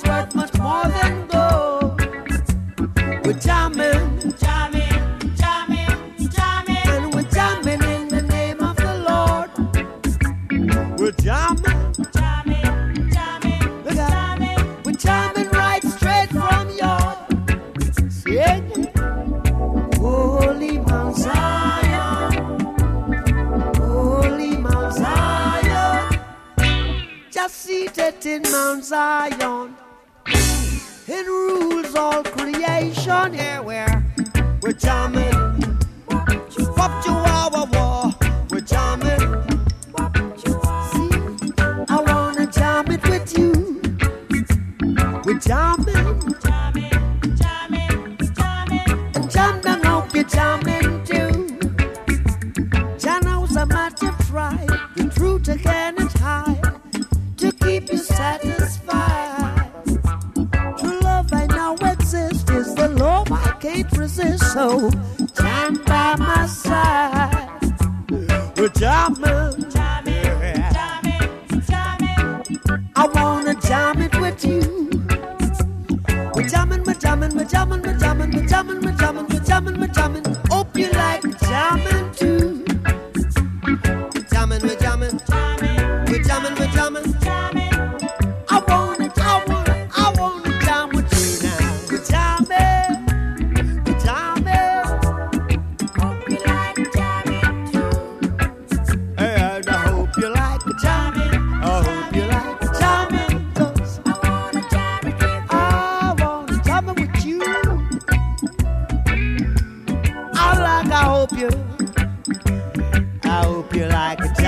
it's worth much more than gold. We're jamming, jamming, jamming, jamming, and we're jamming in the name of the Lord. We're jamming, jamming, jamming, jamming. We're jamming right straight from your singing. Holy Mount Zion, Holy Mount Zion, just seated in Mount Zion, it rules all creation. Here we're jamming, wop chihuahua war, we're jamming. See, I wanna jam it with you. We're jamming, jamming, jamming, jamming, and jam down, hope you're jamming too. Jano's a matter of pride, the truth I cannot hide, to keep you satisfied. True love I know exists, is the love I can't resist. So jam by my side. We're jamming, jamming, jamming, jamming. I wanna jam it with you. We're jamming, we're jamming, we're jamming, we're jamming, we're jamming, we're jamming, we're jamming, we're jamming. Hope you like jamming too. We're jamming, we're jamming, we're jamming, we're jamming, jamming. I wanna jam with you now. We're jamming, we're jamming. Hope you like jamming too. And I hope you like jamming. I hope you like jamming, 'cause I wanna jam it with you. I wanna jam it with you. I hope you like it.